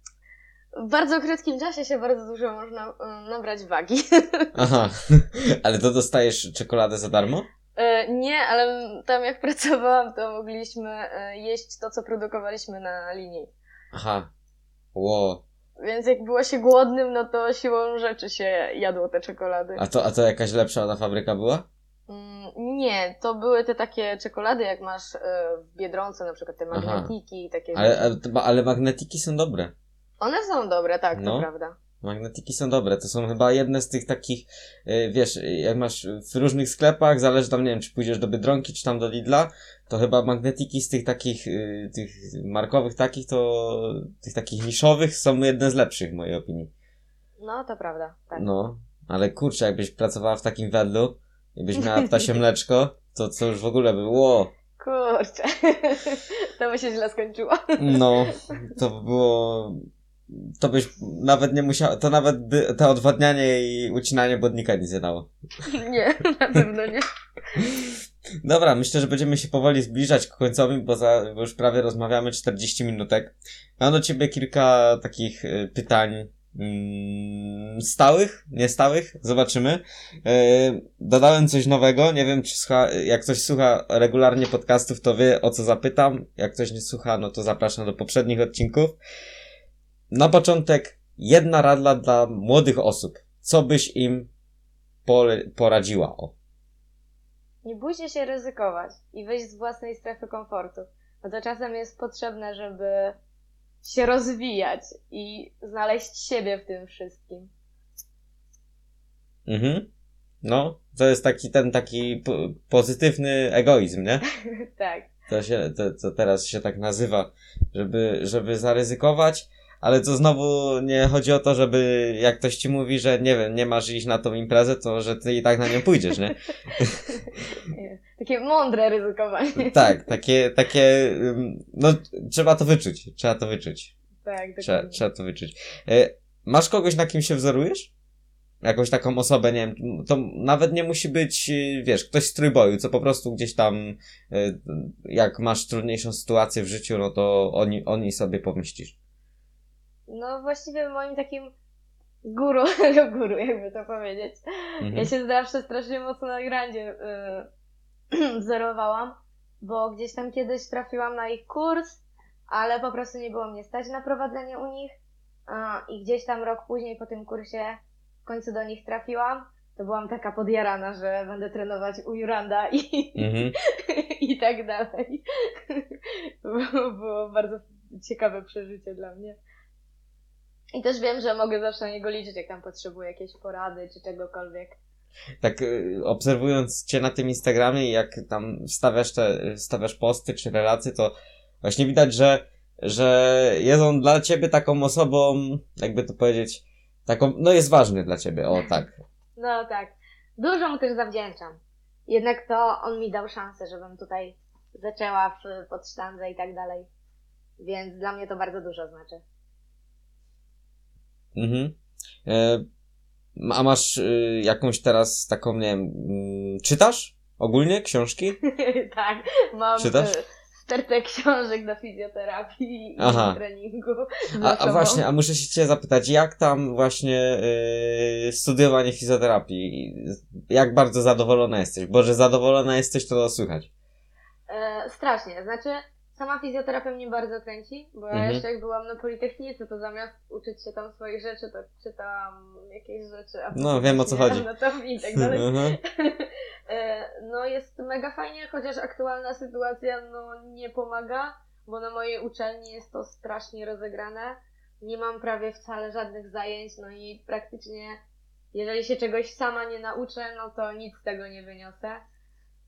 w bardzo krótkim czasie się bardzo dużo można um, nabrać wagi. Aha, ale to dostajesz czekoladę za darmo? E, nie, ale tam jak pracowałam, to mogliśmy e, jeść to, co produkowaliśmy na linii. Aha, wow. Więc jak było się głodnym, no to siłą rzeczy się jadło te czekolady. A to, a to jakaś lepsza ta fabryka była? Mm, nie, to były te takie czekolady, jak masz e, w Biedronce, na przykład te magnetiki i takie ale, ale, ale magnetiki są dobre. One są dobre, tak, no. to prawda. Magnetiki są dobre, to są chyba jedne z tych takich, yy, wiesz, jak masz w różnych sklepach, zależy tam, nie wiem, czy pójdziesz do Biedronki, czy tam do Lidla, to chyba magnetiki z tych takich, yy, tych markowych takich, to tych takich niszowych są jedne z lepszych w mojej opinii. No, to prawda, tak. No, ale kurczę, jakbyś pracowała w takim wedlu, jakbyś miała ptasie mleczko, to co już w ogóle by było. Kurczę, to by się źle skończyło. No, to by było... To byś nawet nie musiał, to nawet by to odwadnianie i ucinanie błonnika nie zjadało. Nie, na pewno nie. Dobra, myślę, że będziemy się powoli zbliżać ku końcowi, bo, za, bo już prawie rozmawiamy czterdzieści minutek. Mam do ciebie kilka takich y, pytań y, stałych, niestałych, zobaczymy. Y, dodałem coś nowego, nie wiem, czy słucha, jak ktoś słucha regularnie podcastów, to wie, o co zapytam. Jak ktoś nie słucha, no to zapraszam do poprzednich odcinków. Na początek jedna rada dla młodych osób. Co byś im pole- poradziła? O. Nie bójcie się ryzykować i wyjść z własnej strefy komfortu. Bo to czasem jest potrzebne, żeby się rozwijać i znaleźć siebie w tym wszystkim. Mhm. No, to jest taki ten taki po- pozytywny egoizm, nie? Tak. To się, to, to teraz się tak nazywa, żeby, żeby zaryzykować. Ale to znowu nie chodzi o to, żeby jak ktoś ci mówi, że nie wiem, nie masz iść na tą imprezę, to że ty i tak na nią pójdziesz, nie? Takie mądre ryzykowanie. Tak, takie, takie, no trzeba to wyczuć, trzeba to wyczuć. Tak, trzeba, trzeba to wyczuć. E, masz kogoś, na kim się wzorujesz? Jakąś taką osobę, nie wiem, to nawet nie musi być, wiesz, ktoś z trójboju, co po prostu gdzieś tam, jak masz trudniejszą sytuację w życiu, no to oni, oni sobie pomyślisz. No właściwie moim takim guru, guru jakby to powiedzieć. Mhm. Ja się zawsze strasznie mocno na grandzie yy, wzorowałam, bo gdzieś tam kiedyś trafiłam na ich kurs, ale po prostu nie było mnie stać na prowadzenie u nich yy, i gdzieś tam rok później po tym kursie w końcu do nich trafiłam. To byłam taka podjarana, że będę trenować u Juranda i, mhm. i tak dalej. było, było bardzo ciekawe przeżycie dla mnie. I też wiem, że mogę zawsze na niego liczyć, jak tam potrzebuję jakiejś porady czy czegokolwiek. Tak y, obserwując cię na tym Instagramie i jak tam wstawiasz te, wstawiasz posty czy relacje, to właśnie widać, że, że jest on dla ciebie taką osobą, jakby to powiedzieć, taką, no jest ważny dla ciebie, o tak. No tak. Dużo mu też zawdzięczam. Jednak to on mi dał szansę, żebym tutaj zaczęła w podsztandze i tak dalej. Więc dla mnie to bardzo dużo znaczy. Mhm. E, a masz y, jakąś teraz taką, nie wiem, y, czytasz ogólnie książki? Tak, mam Czytasz? stertę książek do fizjoterapii i Aha. treningu. A, a właśnie, a muszę się cię zapytać, jak tam właśnie y, studiowanie fizjoterapii? Jak bardzo zadowolona jesteś? Bo że zadowolona jesteś, to słychać. E, strasznie, znaczy sama fizjoterapia mnie bardzo kręci, bo mhm. ja jeszcze jak byłam na Politechnice, to zamiast uczyć się tam swoich rzeczy, to czytałam jakieś rzeczy. A no, wiem o co chodzi. Anatomii i tak dalej. Mhm. No jest mega fajnie, chociaż aktualna sytuacja no nie pomaga, bo na mojej uczelni jest to strasznie rozegrane. Nie mam prawie wcale żadnych zajęć, no i praktycznie jeżeli się czegoś sama nie nauczę, no to nic z tego nie wyniosę.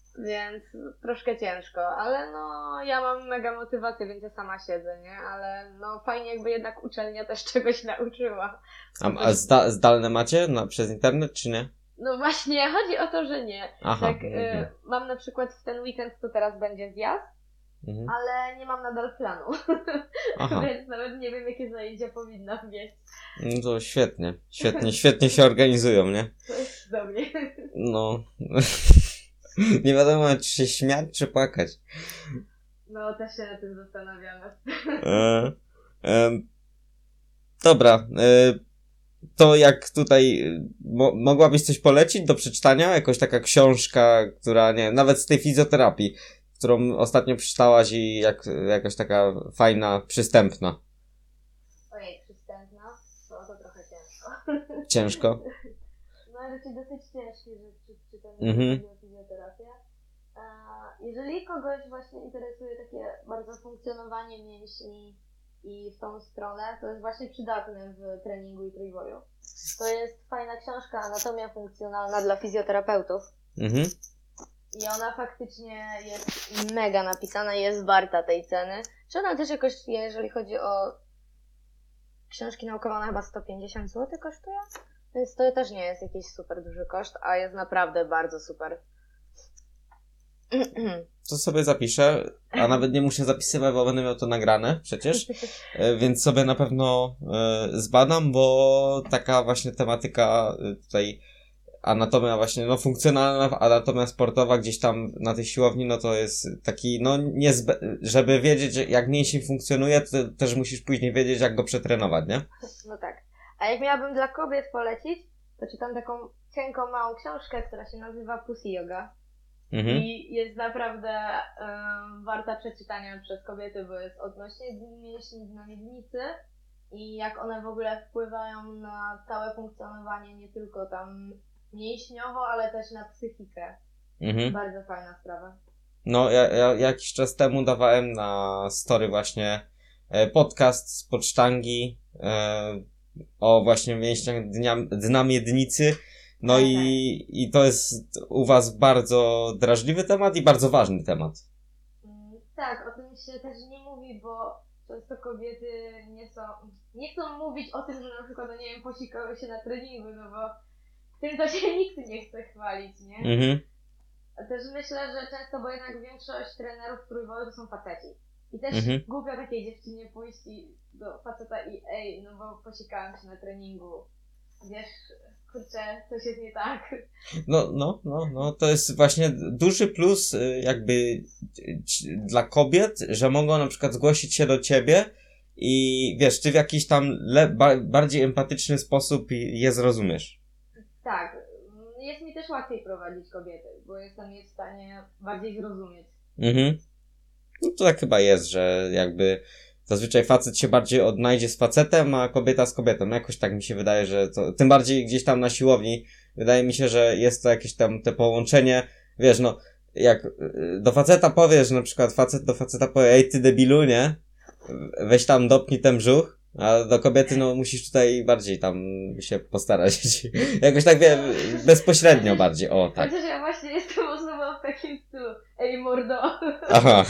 Więc troszkę ciężko, ale no ja mam mega motywację, więc ja sama siedzę, nie? Ale no fajnie jakby jednak uczelnia też czegoś nauczyła. A, a zda, zdalne macie na, przez internet, czy nie? No właśnie, chodzi o to, że nie. Aha, tak, nie. y, mam na przykład w ten weekend, to teraz będzie zjazd, Mhm. ale nie mam nadal planu. Aha. Więc nawet nie wiem, jakie zajęcia powinnam mieć. No to świetnie, świetnie, świetnie się organizują, nie? To jest do mnie. No. Nie wiadomo, czy się śmiać, czy płakać. No, też się na tym zastanawiamy. E, e, dobra. E, to jak tutaj mo- mogłabyś coś polecić do przeczytania? Jakoś taka książka, która, nie wiem, nawet z tej fizjoterapii, którą ostatnio przeczytałaś i jak, jakaś taka fajna, przystępna. Ojej, przystępna? No, to trochę ciężko. Ciężko? No, raczej dosyć ciężkie rzeczy czytam, Mhm. jeżeli chodzi o fizjoterapię. A jeżeli kogoś właśnie interesuje takie bardzo funkcjonowanie mięśni i w tą stronę, to jest właśnie przydatne w treningu i trójboju. To jest fajna książka Anatomia funkcjonalna dla fizjoterapeutów. Mhm. I ona faktycznie jest mega napisana i jest warta tej ceny. Czy ona też jakoś, jeżeli chodzi o książki naukowe, ona chyba sto pięćdziesiąt złotych kosztuje? Więc to też nie jest jakiś super duży koszt, a jest naprawdę bardzo super. To sobie zapiszę, a nawet nie muszę zapisywać, bo będę miał to nagrane przecież, e, więc sobie na pewno e, zbadam, bo taka właśnie tematyka e, tutaj anatomia właśnie, no funkcjonalna anatomia sportowa gdzieś tam na tej siłowni, no to jest taki, no niezbę- żeby wiedzieć jak mięsień funkcjonuje, to też musisz później wiedzieć jak go przetrenować, nie? No tak. A jak miałabym dla kobiet polecić, to czytam taką cienką, małą książkę, która się nazywa Pussy Yoga. Mhm. I jest naprawdę um, warta przeczytania przez kobiety, bo jest odnośnie mięśni na miednicy i jak one w ogóle wpływają na całe funkcjonowanie, nie tylko tam mięśniowo, ale też na psychikę. Mhm. Bardzo fajna sprawa. No, ja, ja jakiś czas temu dawałem na story właśnie e, podcast z podsztangi e, o właśnie mięśniach dnia, dna miednicy. No Tak, i, i to jest u was bardzo drażliwy temat i bardzo ważny temat. Mm, tak, o tym się też nie mówi, bo często kobiety nie są, nie chcą mówić o tym, że na przykład, no nie wiem, posikały się na treningu, no bo tym to się nikt nie chce chwalić, nie? Mhm. A też myślę, że często, bo jednak większość trenerów trójboju to są faceci. I też Mhm. głupio takiej dziewczynie pójść i do faceta i ej, no bo posikałem się na treningu. Wiesz, kurczę, coś jest nie tak. No, no, no, no, to jest właśnie duży plus y, jakby y, c- dla kobiet, że mogą na przykład zgłosić się do ciebie i wiesz, ty w jakiś tam le- ba- bardziej empatyczny sposób je zrozumiesz. Tak, jest mi też łatwiej prowadzić kobiety, bo jestem je w stanie bardziej zrozumieć. Mhm. No to tak chyba jest, że jakby zazwyczaj facet się bardziej odnajdzie z facetem, a kobieta z kobietą. Jakoś tak mi się wydaje, że to, tym bardziej gdzieś tam na siłowni, wydaje mi się, że jest to jakieś tam te połączenie, wiesz, no, jak y, do faceta powiesz, na przykład facet do faceta powie, ej ty debilu, nie? Weź tam dopnij ten brzuch, a do kobiety, no, musisz tutaj bardziej tam się postarać. Jakoś tak, wiem, bezpośrednio bardziej, o, tak. Chociaż ja właśnie jestem osobą w takim stylu, ej mordo. Aha.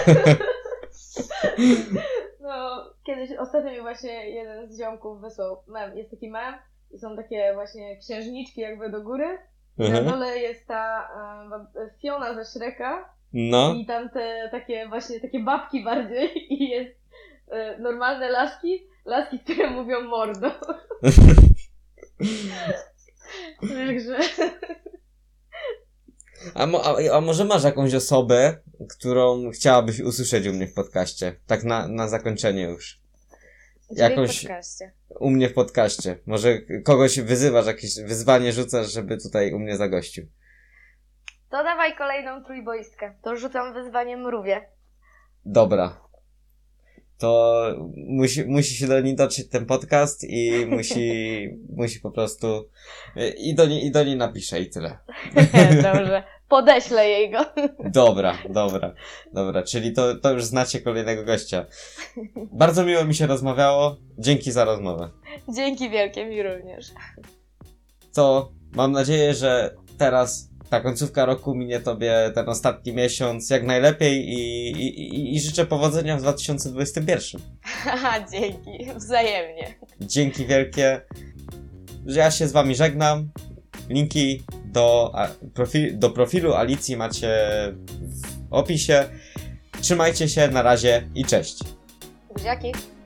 No, kiedyś, ostatnio mi właśnie jeden z ziomków wysłał mem, jest taki mem i są takie właśnie księżniczki jakby do góry. I na Mhm. dole jest ta um, Fiona ze Shreka No. i tam te takie właśnie takie babki bardziej i jest e, normalne laski, laski, które mówią mordo. Także... A, mo, a, a może masz jakąś osobę, którą chciałabyś usłyszeć u mnie w podcaście? Tak na, na zakończenie już. Jakąś- w podcaście. U mnie w podcaście. Może kogoś wyzywasz, jakieś wyzwanie rzucasz, żeby tutaj u mnie zagościł. To dawaj kolejną trójboistkę. To rzucam wyzwanie mrówie. Dobra. To musi, musi się do niej dotrzeć ten podcast i musi, musi po prostu i do niej, i do niej napiszę i tyle. Dobrze. Podeślę jej go. Dobra, dobra, dobra, czyli to, to już znacie kolejnego gościa. Bardzo miło mi się rozmawiało, dzięki za rozmowę. Dzięki wielkie, mi również. To mam nadzieję, że teraz ta końcówka roku minie tobie ten ostatni miesiąc jak najlepiej i, i, i życzę powodzenia w dwa tysiące dwudziestym pierwszym. Haha, dzięki, wzajemnie. Dzięki wielkie, że ja się z wami żegnam. Linki do, profil, do profilu Alicji macie w opisie. Trzymajcie się, na razie i cześć. Buziaki.